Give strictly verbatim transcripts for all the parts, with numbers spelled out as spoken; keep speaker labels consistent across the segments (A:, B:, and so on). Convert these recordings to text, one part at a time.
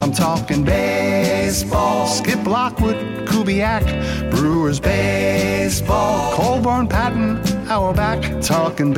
A: I'm talking baseball. Skip Lockwood, Kubiak, Brewers baseball. Colburn, Patton, Auerbach, talking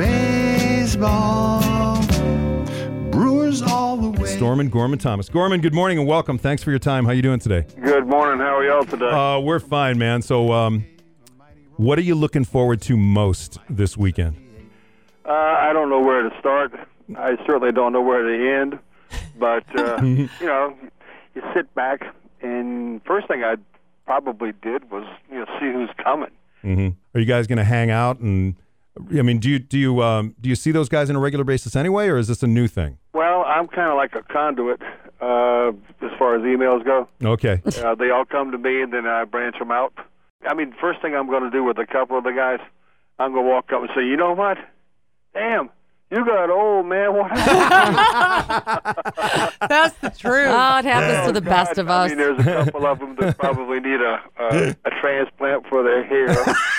A: baseball. Brewers all the way.
B: Storm and Gorman Thomas. Gorman, good morning and welcome. Thanks for your time. How you doing today?
C: Good morning. How are y'all today?
B: Uh, we're fine, man. So, um, what are you looking forward to most this weekend?
C: Uh, I don't know where to start. I certainly don't know where to end. But, uh, you know, you sit back, and first thing I probably did was, you know, see who's coming.
B: Mm-hmm. Are you guys going to hang out? And I mean, do you do you um, do you see those guys on a regular basis anyway, or is this a new thing?
C: Well, I'm kind of like a conduit uh, as far as emails go.
B: Okay.
C: Uh, they all come to me, and then I branch them out. I mean, first thing I'm going to do with a couple of the guys, I'm going to walk up and say, you know what? Damn. You got old, man. What happened?
D: That's the truth.
E: Oh, it happens
C: Oh,
E: to the
C: God.
E: best of us.
C: I mean, there's a couple of them that probably need a a, a transplant for their hair.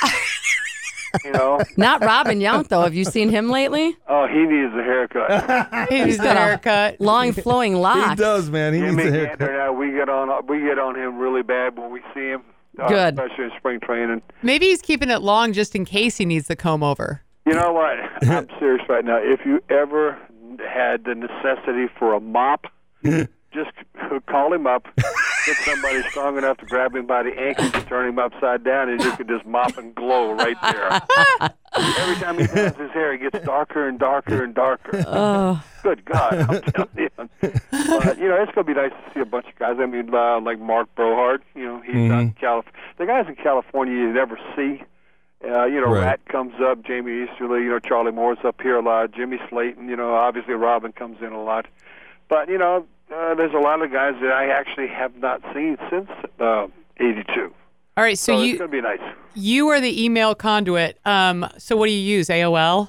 C: You know?
E: Not Robin Yount, though. Have you seen him lately?
C: Oh, he needs a haircut.
D: He needs a
E: got a
D: haircut.
E: Long flowing locks.
B: He does, man. He
C: Jimmy
B: needs a haircut.
C: Gander, now we get on we get on him really bad when we see him. Uh,
E: Good.
C: Especially in spring training.
D: Maybe he's keeping it long just in case he needs the comb over.
C: You know what? I'm serious right now. If you ever had the necessity for a mop, just call him up, get somebody strong enough to grab him by the ankles and turn him upside down, and you can just mop and glow right there. Every time he does his hair, it gets darker and darker and darker.
E: Oh.
C: Good God, I'm telling you. But, you know, it's going to be nice to see a bunch of guys. I mean, uh, like Mark Brohart, you know, he's
B: Mm-hmm.
C: out in California. The guys in California you never see. Uh, you know,
B: Right.
C: Rat comes up, Jamie Easterly, you know, Charlie Moore's up here a lot, Jimmy Slayton, you know, obviously Robin comes in a lot. But, you know, uh, there's a lot of guys that I actually have not seen since uh, eighty-two.
D: All right, so,
C: So it's
D: you
C: going to be nice.
D: you are the email conduit. Um, so what do you use, A O L?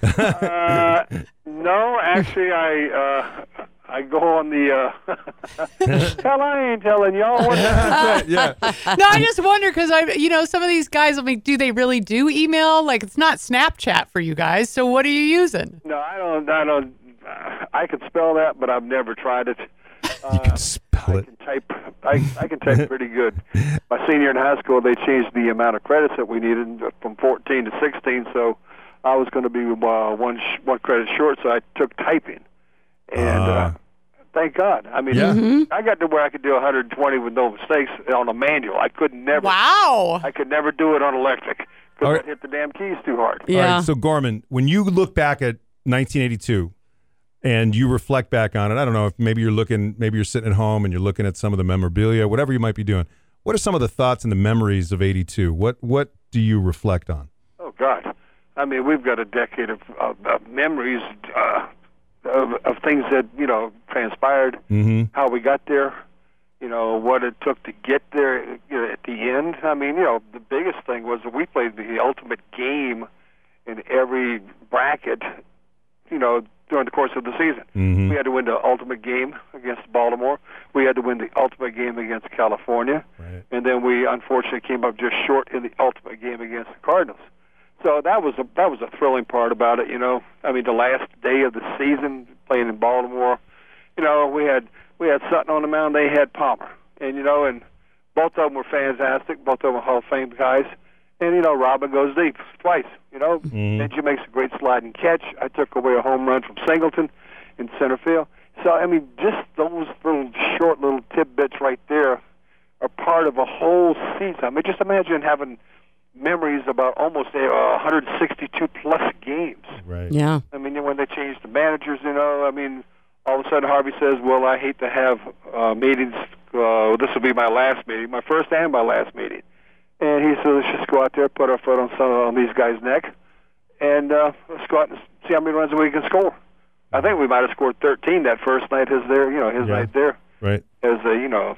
C: Uh, no, actually, I uh, I go on the, uh, hell, I ain't telling y'all what
B: Yeah.
D: No, I just wonder because I, you know, some of these guys. I mean, do they really do email? Like, it's not Snapchat for you guys. So what are you using?
C: No, I don't, I don't, uh, I can spell that, but I've never tried it.
B: You can spell
C: I
B: it.
C: can type. I, I can type pretty good. My senior in high school, they changed the amount of credits that we needed from fourteen to sixteen. So I was going to be uh, one sh- one credit short. So I took typing, and uh,
B: Uh.
C: thank God. I mean,
B: Yeah.
C: I got to where I could do one hundred twenty with no mistakes on a manual. I could never.
D: Wow.
C: I could never do it on electric
B: All
C: because
B: right.
C: I hit the damn keys too hard.
E: Yeah.
B: All right, so Gorman, when you look back at nineteen eighty-two and you reflect back on it, I don't know if maybe you're looking, maybe you're sitting at home and you're looking at some of the memorabilia, whatever you might be doing. What are some of the thoughts and the memories of eighty-two? What what do you reflect on?
C: Oh God! I mean, we've got a decade of, of, of memories uh, of, of things that you know transpired,
B: Mm-hmm.
C: how we got there, you know what it took to get there. You know, at the end, I mean, you know, the biggest thing was that we played the ultimate game in every bracket. You know, during the course of the season,
B: Mhm.
C: we had to win the ultimate game against Baltimore. We had to win the ultimate game against California.
B: Right.
C: And then we unfortunately came up just short in the ultimate game against the Cardinals. So that was a that was a thrilling part about it, you know. I mean, the last day of the season playing in Baltimore, you know, we had we had Sutton on the mound, they had Palmer, and you know, and both of them were fantastic. Both of them were Hall of Fame guys, and you know, Robin goes deep twice. You know,
B: Mhm.
C: Benji makes a great sliding catch. I took away a home run from Singleton in center field. So I mean, just those little short little tidbits right there are part of a whole season. I mean, just imagine having memories about almost uh, one hundred sixty-two plus games.
B: Right.
E: Yeah.
C: I mean, when they changed the managers, you know, I mean, all of a sudden Harvey says, well, I hate to have uh, meetings. Uh, this will be my last meeting, my first and my last meeting. And he said, let's just go out there, put our foot on some on these guys' neck, and uh, let's go out and see how many runs we can score. I think we might have scored thirteen that first night. His there, you know, his
B: Yeah.
C: night there
B: Right.
C: as a, you know,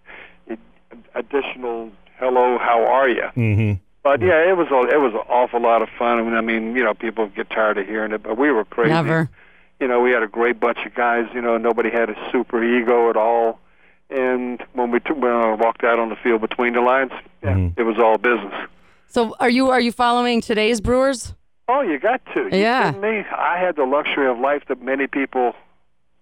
C: additional hello, how are you?
B: Mm-hmm.
C: But yeah, it was a, it was an awful lot of fun. I mean, I mean, you know, people get tired of hearing it, but we were crazy.
E: Never.
C: You know, we had a great bunch of guys. You know, nobody had a super ego at all. And when we took, when I walked out on the field between the lines, yeah,
B: Mhm.
C: it was all business.
E: So are you are you following today's Brewers?
C: Oh, you got to. You
E: Yeah.
C: kidding me? I had the luxury of life that many people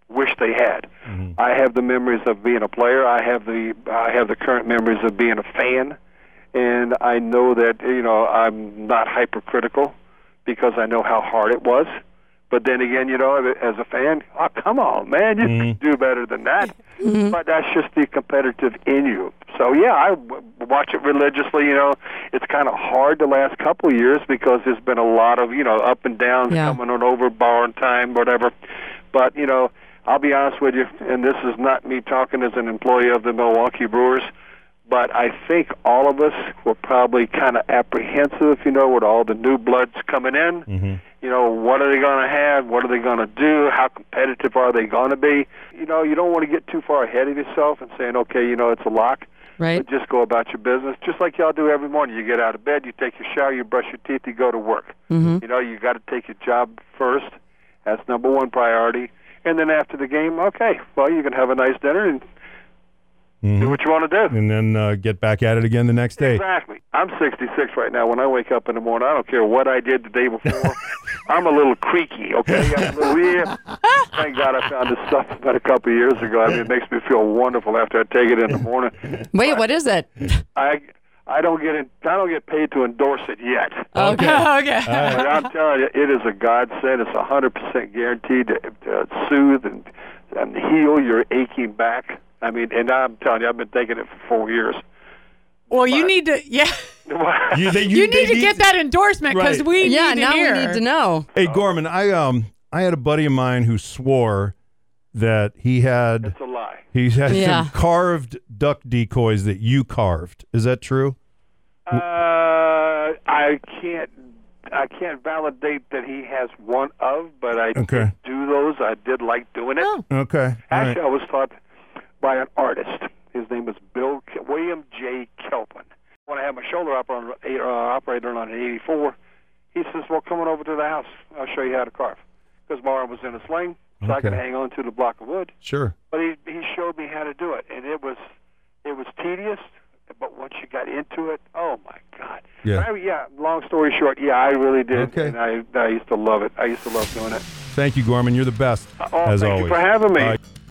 C: wish they had.
B: Mm-hmm.
C: I have the memories of being a player. I have the I have the current memories of being a fan, and I know that you know I'm not hypercritical because I know how hard it was. But then again, you know, as a fan, oh, come on, man, you
B: Mm-hmm.
C: can do better than that. Mm-hmm. But that's just the competitive in you. So, yeah, I w- watch it religiously. You know, it's kind of hard the last couple of years because there's been a lot of, you know, up and downs
E: Yeah.
C: coming on over, borrowing time, whatever. But, you know, I'll be honest with you, and this is not me talking as an employee of the Milwaukee Brewers, but I think all of us were probably kind of apprehensive, you know, with all the new bloods coming in.
B: Mm-hmm.
C: You know, what are they going to have? What are they going to do? How competitive are they going to be? You know, you don't want to get too far ahead of yourself and saying, okay, you know, it's a lock.
E: Right.
C: But just go about your business, just like y'all do every morning. You get out of bed, you take your shower, you brush your teeth, you go to work.
E: Mm-hmm.
C: You know, you got to take your job first. That's number one priority. And then after the game, okay, well, you can have a nice dinner and
B: Mm-hmm.
C: do what you want to do.
B: And then uh, get back at it again the next day.
C: Exactly. I'm sixty-six right now. When I wake up in the morning, I don't care what I did the day before. I'm a little creaky, okay? I'm a little weird. Thank God I found this stuff about a couple of years ago. I mean, it makes me feel wonderful after I take it in the morning.
E: Wait, what is it?
C: I I don't get it, I don't get paid to endorse it yet.
E: Okay.
D: okay.
C: But I'm telling you, it is a godsend. It's one hundred percent guaranteed to uh, soothe and, and heal your aching back. I mean, and I'm telling you, I've been taking it for four years.
D: Well, you need to, yeah.
B: You, they,
D: You, need
B: they
D: to get that endorsement because
B: Right.
D: we
E: Yeah,
D: need to
E: now
D: hear.
E: we need to know.
B: Hey, Gorman, I um I had a buddy of mine who swore that he had
C: It's a lie.
B: he had
E: Yeah.
B: some carved duck decoys that you carved. Is that true?
C: Uh, I can't. I can't validate that he has one of, but I
B: Okay.
C: did do those. I did like doing it.
D: Oh.
B: Okay. All
C: Actually,
B: right.
C: I was taught by an artist. His name was Bill Ke- William J. Kelpin. When I had my shoulder operator, uh, operator on an eighty-four, he says, "Well, come on over to the house. I'll show you how to carve." Because my arm was in a sling, so I could
B: Okay.
C: hang on to the block of wood.
B: Sure.
C: But he he showed me how to do it, and it was it was tedious. But once you got into it, oh my God!
B: Yeah.
C: I, yeah. Long story short, yeah, I really did,
B: Okay.
C: and I I used to love it. I used to love doing it.
B: Thank you, Gorman. You're the best,
C: Oh,
B: as
C: thank
B: always.
C: you for having me.
B: All right.